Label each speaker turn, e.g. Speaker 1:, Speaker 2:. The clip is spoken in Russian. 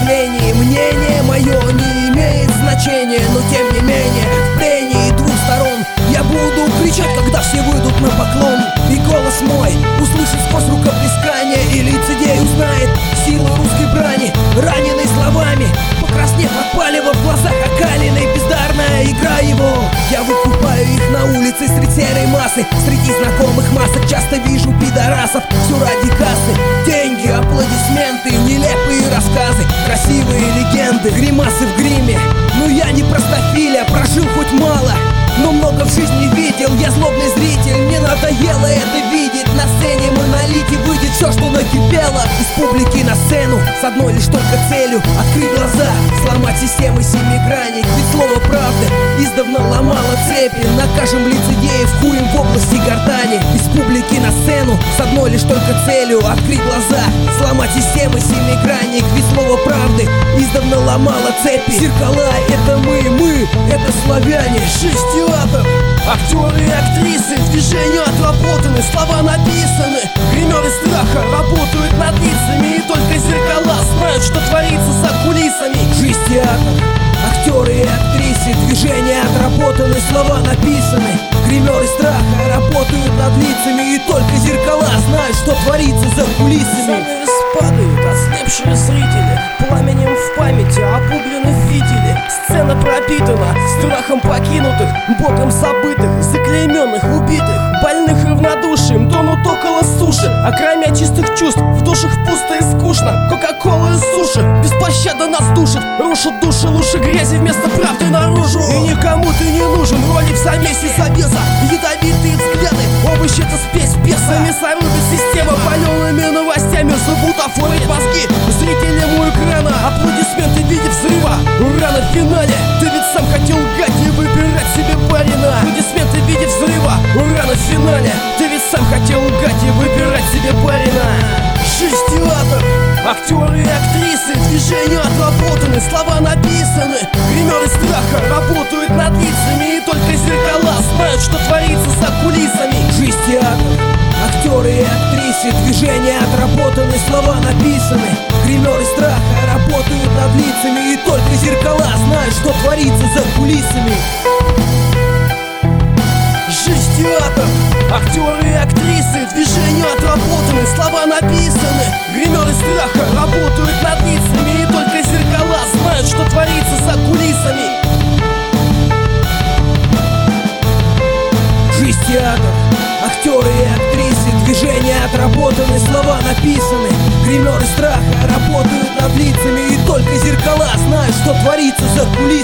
Speaker 1: сожалению, мнение мое не имеет значения, но тем не менее в плении двух сторон я буду кричать, когда все выйдут на поклон. И голос мой услышит сквозь рукоплескание, и лицедей узнает силу русской брани. Раненый словами, покраснев от палева, в глазах окаленной бездарная игра его. Я выкупаю их на улице среди серой массы, среди знакомых масок часто вижу пидорасов. Все ради кассы, деньги, аплодисменты, нелепые рассказы, красивые легенды, гримасы в гриме. Но я не простофиля, прожил хоть мало, но много в жизни видел. Я злобный зритель, мне надоело это видеть. На сцене монолите выйдет все, что накипело. Из публики на сцену с одной лишь только целью открыть глаза, сломать системы семигранник. Ведь слово правды издавна ломало цепи. Накажем лицедеев хуем в области гортани. Из публики на сцену с одной лишь только целью открыть глаза, сломать системы семигранник. Ведь слово правды издавна ломало цепи. Зеркала — это мы — это славяне. Жизнь театр, актеры и актрисы, движения отработаны, слова написаны. Гримеры страха работают над лицами, и только зеркала знают, что творится за кулисами. Жизнь театр, актеры и актрисы, движения отработаны, слова написаны. Гримеры страха работают над лицами, и только зеркала знают, что творится за кулисами.
Speaker 2: Занавес падает, ослепшие зрители, пламенем в памяти обуглены фитили. Сцена пропитана страхом покинутых, богом забытых, заклейменных, убитых, больных равнодушием, тонут около суши. А кроме чистых чувств в душах пусто и скучно. Кока-кола и суши беспощадно нас душат, рушат души лучше грязи вместо правды наружу. И никому ты не нужен, роли в замесе забеса, ядовитые взгляды, овощи это спесь беса. Мясорубит система палеными новостями, забутафорит мозги зрителям у экрана. Аплодисменты в виде взрыва, ура на финале. Ты ведь сам хотел лгать и выбирать себе барина. Аплодисменты в виде взрыва, ура на финале. Ты ведь сам хотел лгать и выбирать себе барина. Жизнь театр, актеры и актрисы, движения отработаны, слова написаны. Гримеры страха работают над лицами, и только зеркала знают, что творится за кулисами.
Speaker 1: Жизнь театр, актеры и актрисы, движения отработаны, слова написаны. Гримеры страха работают над лицами, и только зеркала знают, что творится за кулисами.
Speaker 2: Жизнь театр, актеры и актрисы, движения отработаны, слова написаны. Гримеры страха работают над лицами, и только зеркала знают, что творится за кулисами.
Speaker 1: Жизнь театр, актеры и актрисы, движения отработаны, слова написаны. Гримеры страха работают над лицами, и только зеркала знают, что творится за кулисами.